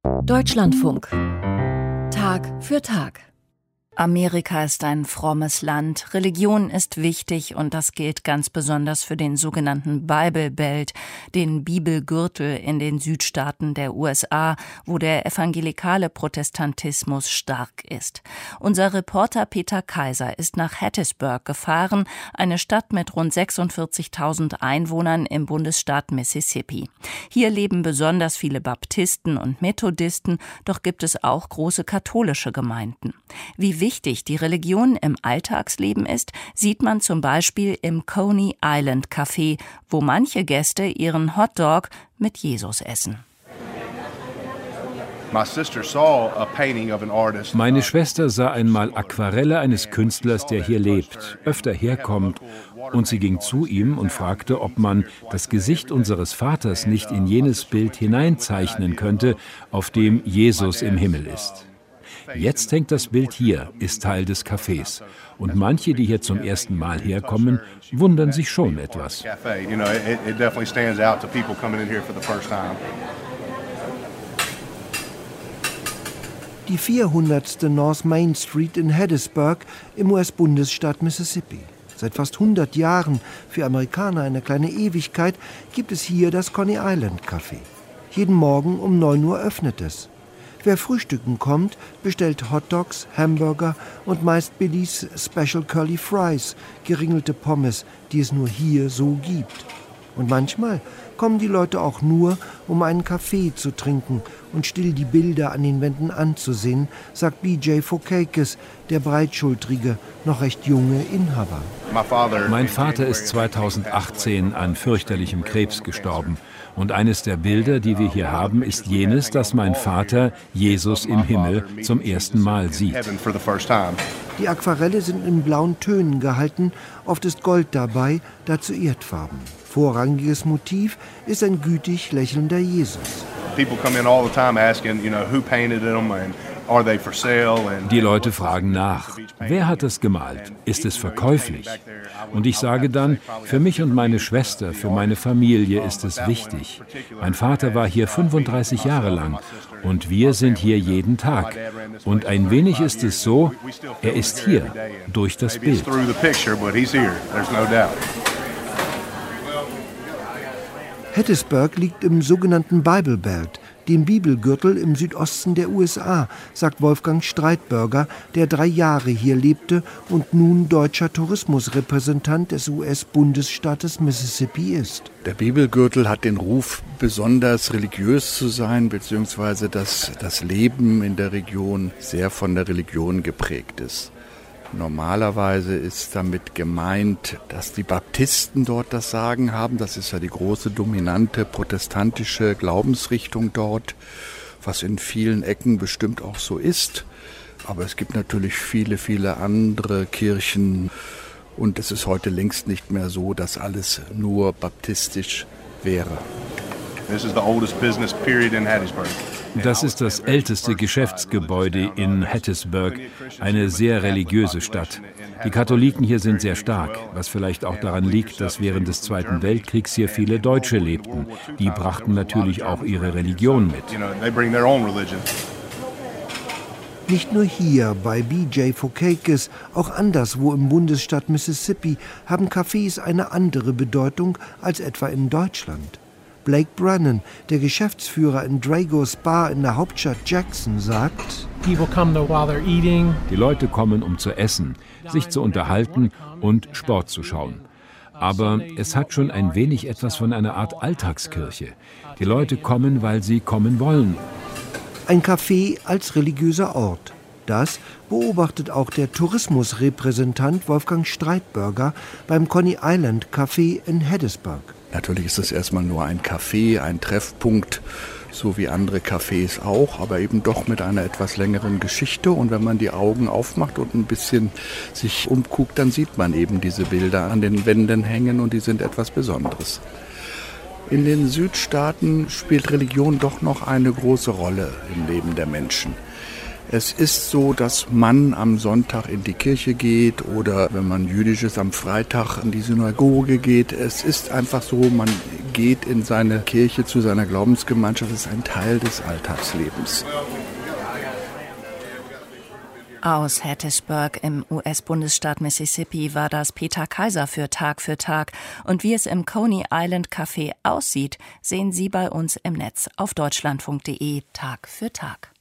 Deutschlandfunk. Tag für Tag. Amerika ist ein frommes Land. Religion ist wichtig und das gilt ganz besonders für den sogenannten Bible Belt, den Bibelgürtel in den Südstaaten der USA, wo der evangelikale Protestantismus stark ist. Unser Reporter Peter Kaiser ist nach Hattiesburg gefahren, eine Stadt mit rund 46.000 Einwohnern im Bundesstaat Mississippi. Hier leben besonders viele Baptisten und Methodisten, doch gibt es auch große katholische Gemeinden. Wie wichtig die Religion im Alltagsleben ist, sieht man zum Beispiel im Coney Island Café, wo manche Gäste ihren Hotdog mit Jesus essen. Meine Schwester sah einmal Aquarelle eines Künstlers, der hier lebt, öfter herkommt, und sie ging zu ihm und fragte, ob man das Gesicht unseres Vaters nicht in jenes Bild hineinzeichnen könnte, auf dem Jesus im Himmel ist. Jetzt hängt das Bild hier, ist Teil des Cafés. Und manche, die hier zum ersten Mal herkommen, wundern sich schon etwas. Die 400. North Main Street in Hattiesburg im US-Bundesstaat Mississippi. Seit fast 100 Jahren, für Amerikaner eine kleine Ewigkeit, gibt es hier das Coney Island Café. Jeden Morgen um 9 Uhr öffnet es. Wer frühstücken kommt, bestellt Hotdogs, Hamburger und meist Billys Special Curly Fries, geringelte Pommes, die es nur hier so gibt. Und manchmal kommen die Leute auch nur, um einen Kaffee zu trinken und still die Bilder an den Wänden anzusehen, sagt B.J. Fokakis, der breitschultrige, noch recht junge Inhaber. Mein Vater ist 2018 an fürchterlichem Krebs gestorben. Und eines der Bilder, die wir hier haben, ist jenes, dass mein Vater Jesus im Himmel zum ersten Mal sieht. Die Aquarelle sind in blauen Tönen gehalten, oft ist Gold dabei, dazu Erdfarben. Vorrangiges Motiv ist ein gütig lächelnder Jesus. Die Leute fragen nach, wer hat es gemalt? Ist es verkäuflich? Und ich sage dann, für mich und meine Schwester, für meine Familie ist es wichtig. Mein Vater war hier 35 Jahre lang und wir sind hier jeden Tag. Und ein wenig ist es so, er ist hier, durch das Bild. Hattiesburg liegt im sogenannten Bible Belt, dem Bibelgürtel im Südosten der USA, sagt Wolfgang Streitberger, der 3 Jahre hier lebte und nun deutscher Tourismusrepräsentant des US-Bundesstaates Mississippi ist. Der Bibelgürtel hat den Ruf, besonders religiös zu sein, beziehungsweise dass das Leben in der Region sehr von der Religion geprägt ist. Normalerweise ist damit gemeint, dass die Baptisten dort das Sagen haben. Das ist ja die große, dominante protestantische Glaubensrichtung dort, was in vielen Ecken bestimmt auch so ist. Aber es gibt natürlich viele, viele andere Kirchen. Und es ist heute längst nicht mehr so, dass alles nur baptistisch wäre. Das ist das älteste Geschäftsgebäude in Hattiesburg, eine sehr religiöse Stadt. Die Katholiken hier sind sehr stark, was vielleicht auch daran liegt, dass während des Zweiten Weltkriegs hier viele Deutsche lebten. Die brachten natürlich auch ihre Religion mit. Nicht nur hier bei B.J. Fokakis, auch anderswo im Bundesstaat Mississippi haben Cafés eine andere Bedeutung als etwa in Deutschland. Blake Brennan, der Geschäftsführer in Drago's Bar in der Hauptstadt Jackson, sagt: Die Leute kommen, um zu essen, sich zu unterhalten und Sport zu schauen. Aber es hat schon ein wenig etwas von einer Art Alltagskirche. Die Leute kommen, weil sie kommen wollen. Ein Café als religiöser Ort. Das beobachtet auch der Tourismusrepräsentant Wolfgang Streitberger beim Coney Island Café in Hattiesburg. Natürlich ist es erstmal nur ein Café, ein Treffpunkt, so wie andere Cafés auch, aber eben doch mit einer etwas längeren Geschichte. Und wenn man die Augen aufmacht und ein bisschen sich umguckt, dann sieht man eben diese Bilder an den Wänden hängen und die sind etwas Besonderes. In den Südstaaten spielt Religion doch noch eine große Rolle im Leben der Menschen. Es ist so, dass man am Sonntag in die Kirche geht oder wenn man jüdisch ist, am Freitag in die Synagoge geht. Es ist einfach so, man geht in seine Kirche zu seiner Glaubensgemeinschaft. Es ist ein Teil des Alltagslebens. Aus Hattiesburg im US-Bundesstaat Mississippi war das Peter Kaiser für Tag. Und wie es im Coney Island Café aussieht, sehen Sie bei uns im Netz auf deutschlandfunk.de Tag für Tag.